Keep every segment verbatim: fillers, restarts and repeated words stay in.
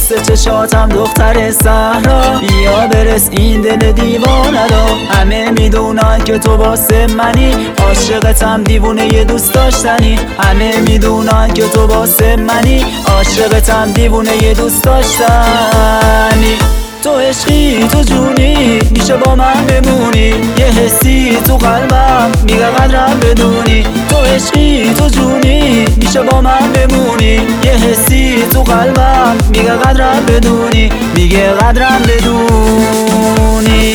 مست چشاتم دختر صحرا، بیا برس این دل دیوانه رو. همه میدونن که تو واسه منی، عاشقتم دیوونه ی دوست داشتنی. همه میدونن که تو واسه منی، عاشقتم دیوونه ی دوست داشتنی. تو عشقی تو جونی، میشه با من بمونی. یه حسی تو قلبم میگه قدرم بدونی. تو عشقی تو جونی، میشه با من بمونی. یه حسی تو قلبم میگه قدرم بدونی. میگه قدرم بدونی.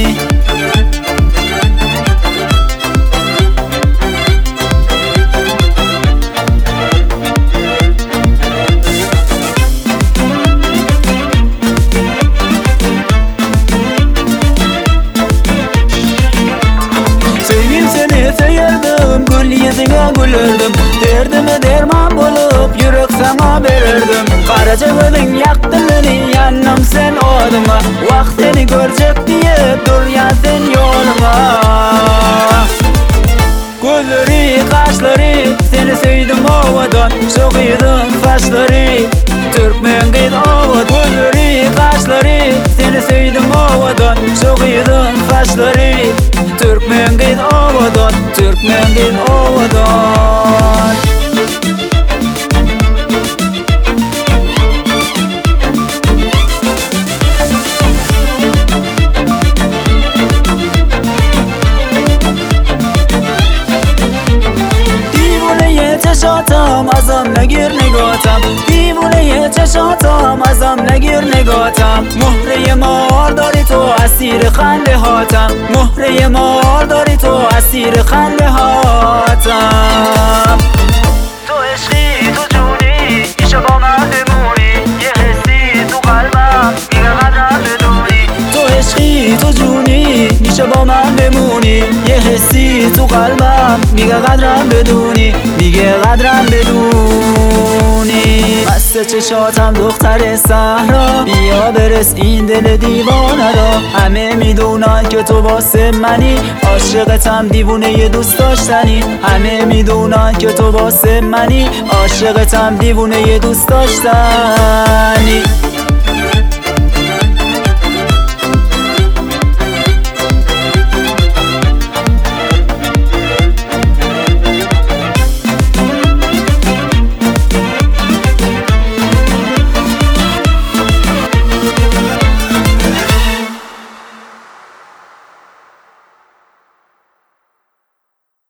Sevdim, gül yüzüne gülerdim. Derdime derman bulup yürek sana verirdim. Karaca gözün yaktın beni, yanım sen odıma. Vaktini görecek diye dur ya sen yoluma. Gözleri, kaşları, seni sevdim ovadan. Soğuydun saçları, Türkmen kız ovad. Gözleri, kaşları, seni sevdim ovadan. Soğuydun saçları, Türkmen kız ovadan. Türkmen kız ovadan. چشاتم ازم نگیر نگاتم، دیوونه چشاتم ازم نگیر نگاتم. مهره مار داری تو اسیر خنده هاتم، مهره مار داری تو اسیر خنده هاتم. تو عشقی تو جونی، میشه با من بمونی. یه حسی تو قلبم میگه قدرم بدونی. تو عشقی تو جونی، میشه با من بمونی. یه حسی تو قلبم میگه قدرم بدونی. میگه قدرم بدونی. مست چشاتم دختر صحرا، بیا برس این دل دیوانه رو. همه میدونن که تو واسه منی، عاشقتم دیوونه ی دوست داشتنی. همه میدونن که تو واسه منی، عاشقتم دیوونه ی دوست داشتنی.